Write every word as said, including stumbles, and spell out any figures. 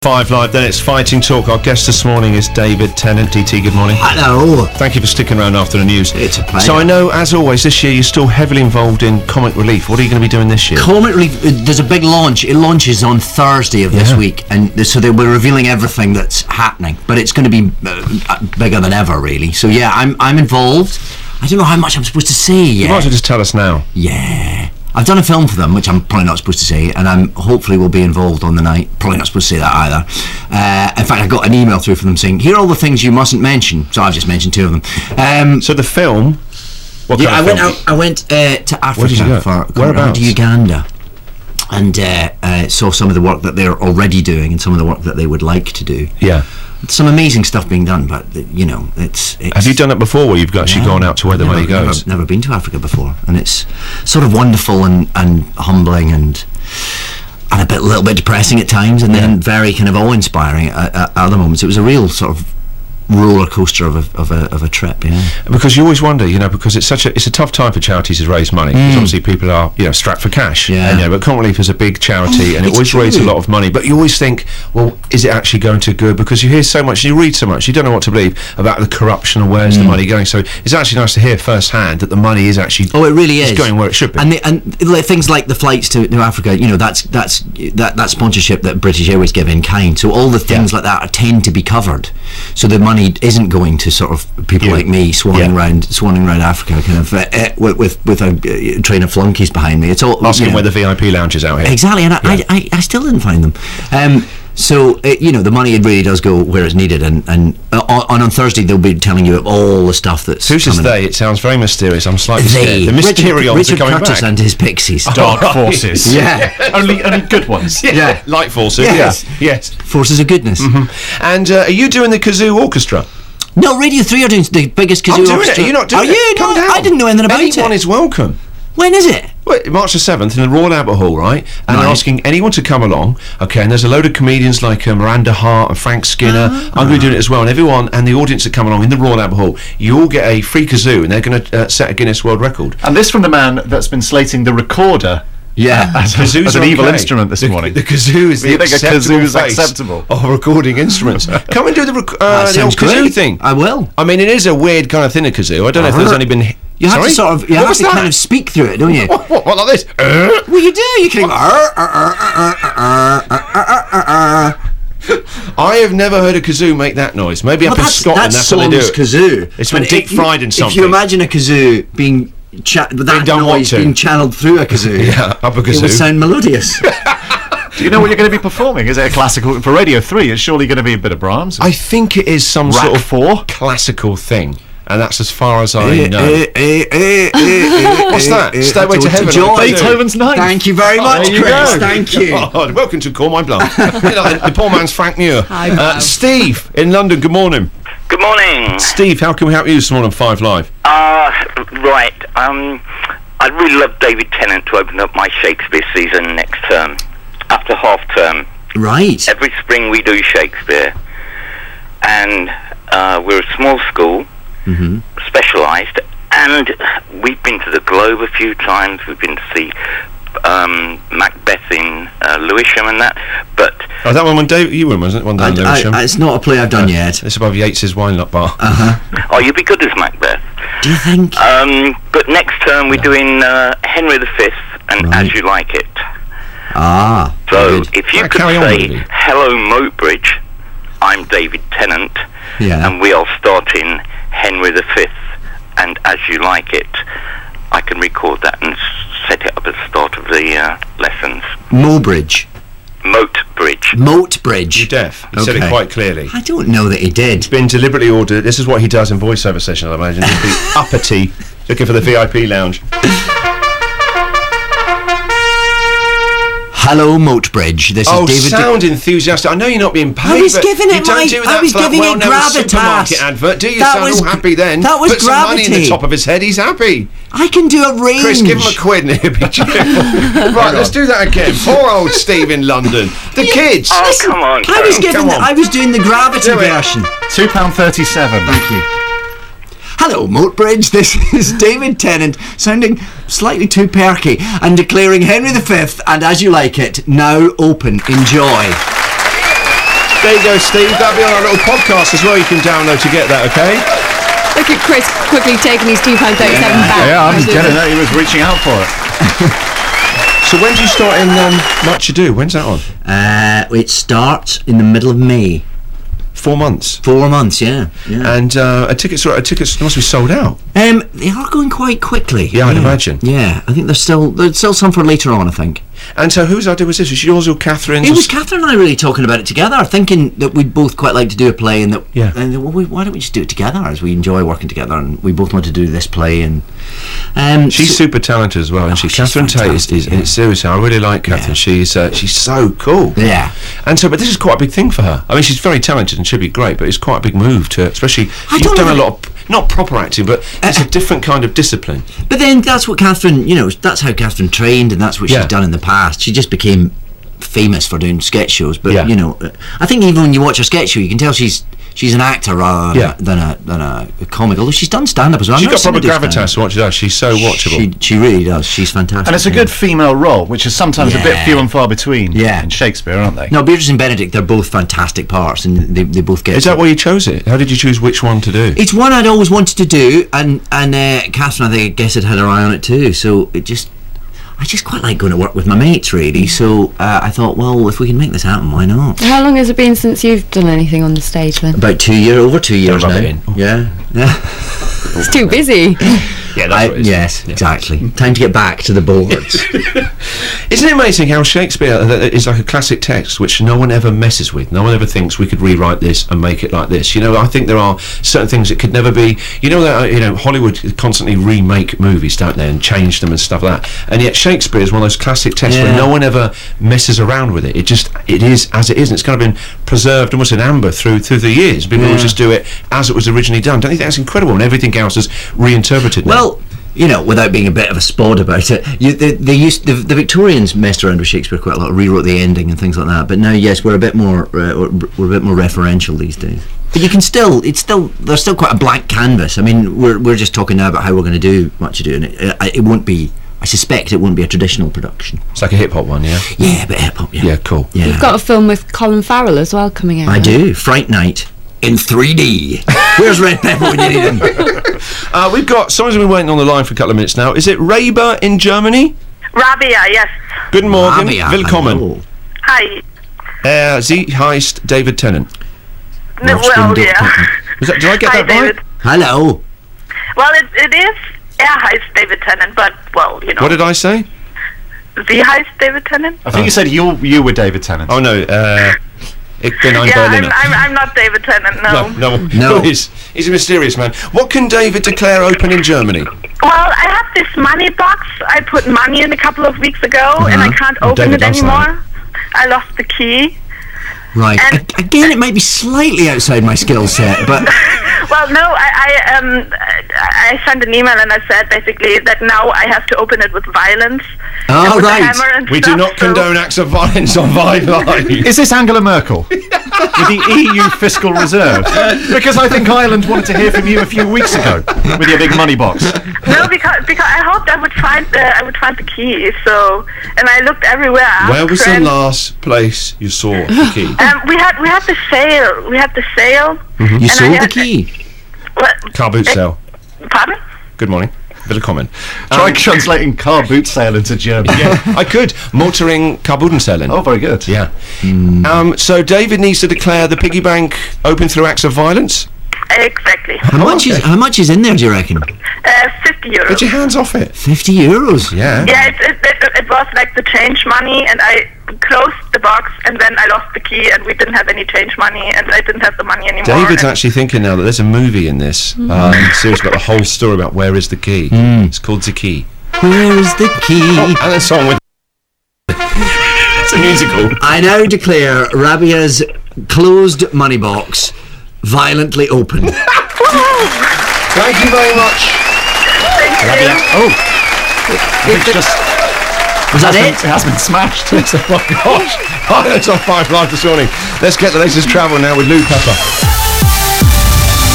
Five Live, then it's Fighting Talk. Our guest this morning is David Tennant. D T, good morning. Hello. Thank you for sticking around after the news. It's a pleasure. So I know, as always, this year you're still heavily involved in Comic Relief. What are you going to be doing this year? Comic Relief, there's a big launch. It launches on Thursday of this Yeah. week, and so they we're revealing everything that's happening. But it's going to be uh, bigger than ever, really. So yeah, I'm I'm involved. I don't know how much I'm supposed to say yet. You might as well just tell us now. Yeah. I've done a film for them, which I'm probably not supposed to say, and I'm hopefully will be involved on the night. Probably not supposed to say that either. Uh, in fact, I got an email through from them saying, "Here are all the things you mustn't mention." So I've just mentioned two of them. Um, So the film. What yeah, kind I of went film? out. I went uh, to Africa. Where did you go? For, Whereabouts? To Uganda, and uh, uh, saw some of the work that they're already doing and some of the work that they would like to do. Yeah. Some amazing stuff being done, but uh, you know, it's, it's. Have you done it before, where you've actually Yeah. gone out to where the Never- money goes? Never, never been to Africa before, and it's sort of wonderful and, and humbling and and a bit, little bit depressing at times, and then very kind of awe-inspiring at, at other moments. It was a real sort of roller coaster of a of a of a trip, yeah. Because you always wonder, you know, because it's such a it's a tough time for charities to raise money. Because obviously people are, you know, strapped for cash. Yeah. And, you know, but Comic Relief is a big charity, Oh, and it it's always raises a true. lot of money. But you always think, well, is it actually going to good? Because you hear so much, you read so much, you don't know what to believe about the corruption and where's the money going. So it's actually nice to hear firsthand that the money is actually Oh, it really is it's going where it should be. And the, and like, things like the flights to, to Africa, you know, that's that's that that sponsorship that British Airways give in kind. So all the things Yeah. like that are, tend to be covered. So the money isn't going to sort of people Yeah. like me swanning Yeah. around swanning around Africa, kind of uh, uh, with with, with a uh, train of flunkies behind me. It's all Asking you know, where the V I P lounge is out here. exactly, and I, Yeah. I, I, I still didn't find them. Um, so uh, you know, the money it really does go where it's needed, and and uh, on, on Thursday they'll be telling you all the stuff that's Who's this coming. they? It sounds very mysterious. I'm slightly They, scared. The Richard, Mysterions Richard are coming Curtis back. and his Pixies. Dark forces. Yeah. only only good ones. Yeah. Light forces. Yes. Yeah. Yes. Forces of goodness. And uh, are you doing the kazoo orchestra? No, Radio three are doing the biggest kazoo I'm doing orchestra. it. Are you not doing Are it? you? Come No, down. I didn't know anything about Anyone it. is welcome. When is it? Well, March the seventh in the Royal Albert Hall, right? And they're Right. asking anyone to come along. Okay, and there's a load of comedians like uh, Miranda Hart and Frank Skinner. Ah. I'm going to be doing it as well. And everyone and the audience that come along in the Royal Albert Hall, you all get a free kazoo, and they're going to uh, set a Guinness World Record. And this from the man that's been slating the recorder Yeah. as, Kazoos as an are evil okay. instrument this the, morning. The kazoo is You the think a acceptable kazoo's face acceptable? of recording instruments. Come and do the, rec- uh, That the old sounds kazoo great. thing. I will. I mean, it is a weird kind of thing, a kazoo. I don't know if there's Uh-huh. only been... You have Sorry? to sort of, you What have was to that? kind of speak through it, don't you? What, what, what, like this? Uh? Well, you do. You can go. "Arr, arr, arr, arr, arr, arr, arr, arr, arr." I have never heard a kazoo make that noise. Maybe Well, up in that's, Scotland, that's that's, what they do. Solom's kazoo. It's been But deep if you- fried in If something. you imagine a kazoo being cha- with that done what noise to? being channeled through a kazoo, Yeah, up a it kazoo. would sound melodious. Do you know what you're going to be performing? Is it a classical for Radio Three? It's surely going to be a bit of Brahms. I think it is some Rack sort of four? classical thing, and that's as far as I Eh, know. eh, eh, eh, eh, eh, What's that? eh, Stairway to eh, Heaven. Joy. Beethoven's Ninth. Thank you very much, there you Chris. go. Thank you. God, welcome to Call My Bluff. You know, the poor man's Frank Muir. Hi, uh, Bob. Steve in London. Good morning, Good morning. Steve. How can we help you this morning on Five Live? Uh, right. Um, I'd really love David Tennant to open up my Shakespeare season next term, after half term. Right. Every spring we do Shakespeare, and uh, we're a small school, Mm-hmm. specialised, and we've been to the Globe a few times. We've been to see um, Macbeth in uh, Lewisham and that, but Oh, that one when David you were in, wasn't it? One day I, in Lewisham. I, it's not a play I've done yet. It's above Yates's wine lot bar. oh, you'd be good as Macbeth. Do you think? Um, but next term we're doing uh, Henry the Fifth and Right. As You Like It. Ah. So good. if you Right, could carry on say, with it. hello Moatbridge, I'm David Tennant, Yeah. and we are starting Henry the Fifth and As You Like It, I can record that and s- set it up at the start of the uh, lessons. Mowbridge. Moatbridge. Moatbridge. You're deaf. He said it Okay. quite clearly. I don't know that he did. Been deliberately ordered. This is what he does in voiceover sessions, I imagine. He'd be uppity, looking for the V I P lounge. Hello, Moatbridge. This Oh, is David. sound enthusiastic. I know you're not being paid. I was but giving you it don't my- do I that was for that giving it well-known gravitas. supermarket advert, do you? That sound was all gr- happy then. that was Put some money in the gravity. top of his head. He's happy. I can do a range. Chris, give him a quid and he'll be cheerful. Right, let's do that again. Poor old Steve in London. The kids. Oh, Listen, come on. I was Carol. giving. come The, on. I was doing the gravity Do it. version. Two pound thirty-seven. Thank you. Hello, Moatbridge. This is David Tennant, sounding slightly too perky, and declaring Henry the Fifth and As You Like It now open. Enjoy. There you go, Steve. That'll be on our little podcast as well. You can download to get that, okay? Look at Chris quickly taking his two pound thirty-seven back. Yeah, I'm getting that. He was reaching out for it. So when do you start in um, Much Ado? When's that on? Uh, it starts in the middle of May. Four months. Four months, yeah. yeah. And uh, a tickets, a tickets must be sold out. Um, they are going quite quickly. Yeah, I'd imagine. Yeah, I think there's still there's still some for later on, I think. And so whose idea was this? Was yours or Catherine's? It was Catherine and I really talking about it together, thinking that we'd both quite like to do a play, and that Yeah. and well, we, why don't we just do it together, as we enjoy working together, and we both want to do this play. And um, She's so- super talented as well, isn't she? Oh, she's Catherine Tate is, fantastic, is, yeah. is seriously, I really like Catherine. Yeah. She's uh, she's so cool. Yeah. And so, but this is quite a big thing for her. I mean, she's very talented and she'll be great, but it's quite a big move to, especially I you've don't done a know- lot of not proper acting, but it's a different kind of discipline. But then that's what Catherine, you know, that's how Catherine trained, and that's what Yeah. she's done in the past. She just became famous for doing sketch shows. But Yeah. you know, uh, I think even when you watch her sketch show, you can tell she's she's an actor rather Yeah. than, a, than a than a comic. Although she's done stand up as well. She's I've got never proper seen her do gravitas to stand-up. what she does. She's so watchable. She she really does. She's fantastic. And it's a yeah. good female role, which is sometimes a bit Yeah. few and far between Yeah. in Shakespeare, aren't they? No, Beatrice and Benedict, they're both fantastic parts, and they, they both get. Is that why you chose it? How did you choose which one to do? It's one I'd always wanted to do, and and uh, Catherine, I think, I guess, had had her eye on it too. So it just, I just quite like going to work with my mates, really. So uh, I thought, well, if we can make this happen, why not? How long has it been since you've done anything on the stage then? About two year, over two years rub now. it in. Yeah, yeah. It's too busy. Yeah, I- yes, exactly. Time to get back to the boards. Isn't it amazing how Shakespeare uh, is like a classic text which no one ever messes with? No one ever thinks we could rewrite this and make it like this. You know, I think there are certain things that could never be. You know that uh, you know Hollywood constantly remake movies, don't they, and change them and stuff like that. And yet Shakespeare is one of those classic texts where Yeah. no one ever messes around with it. It just it is as it is, and it's kind of been preserved almost in amber through through the years. People Yeah. will just do it as it was originally done. Don't you think that's incredible? And everything else is reinterpreted. now. Well, you know, without being a bit of a spod about it, you, they, they used the, the Victorians messed around with Shakespeare quite a lot, rewrote the ending and things like that. But now, yes, we're a bit more uh, we're, we're a bit more referential these days. But you can still, it's still, there's still quite a blank canvas. I mean, we're we're just talking now about how we're going to do Much Ado, and it, it, it won't be. I suspect it won't be a traditional production. it's like a hip hop one, yeah. Yeah, but hip hop. Yeah. Yeah, cool. Yeah. You've got a film with Colin Farrell as well coming out. I do. Fright Night in three D. Where's Red Pepper when you need him? Uh, we've got someone's been waiting on the line for a couple of minutes now. Is it Reba in Germany? Rabia, yes. Good morning. Rabia, Willkommen. hello. Hi. Uh, Sie heißt David Tennant. No, well, yeah. Was that, did I get Hi, that right? David. Hello. Well, it, it is. Er heißt David Tennant, but, well, you know. What did I say? Sie heißt David Tennant? I think you said you you were David Tennant. Oh no, uh, ich bin ein Yeah, I'm, Berliner. I'm, I'm not David Tennant, no. no, no, No. Who is? He's a mysterious man. What can David declare open in Germany? Well, I have this money box. I put money in a couple of weeks ago, and I can't Oh, open David it loves that. anymore. I lost the key. Right. And- A- again, it might be slightly outside my skill set, but Well, no, I, I um I I sent an email and I said basically that now I have to open it with violence. Oh, and with right. A hammer and We do stuff, not so- condone acts of violence on Vive Live. Is this Angela Merkel with the E U fiscal reserve? Because I think Ireland wanted to hear from you a few weeks ago with your big money box. No, because because I hoped I would find the I would find the key. So and I looked everywhere. I Where asked was the friends. last place you saw the key? Um, we had we had the sale. We had the sale. you And I sold the had- key. What? Car boot sale. Pardon? Good morning. Willkommen. Try Um, translating car boot sale into German. yeah, I could. Motoring Karbudensellen. Oh, very good. Yeah. Um, so David needs to declare the piggy bank open through acts of violence. Exactly. How much is okay. how much is in there? Do you reckon? Uh, fifty euros. Get your hands off it. Fifty euros. Yeah. Yeah, it, it, it, it was like the change money, and I closed the box, and then I lost the key, and we didn't have any change money, and I didn't have the money anymore. David's and- actually thinking now that there's a movie in this um, series about the whole story about where is the key. It's called The Key. Where is the key? And a song with. It's a musical. I now declare Rabia's closed money box violently open. Thank you very much. Thank you. Oh, it's just Was that it it? has been smashed. Oh my gosh. Hi, that's on Five Live this morning. Let's get the latest travel now with Lou Pepper.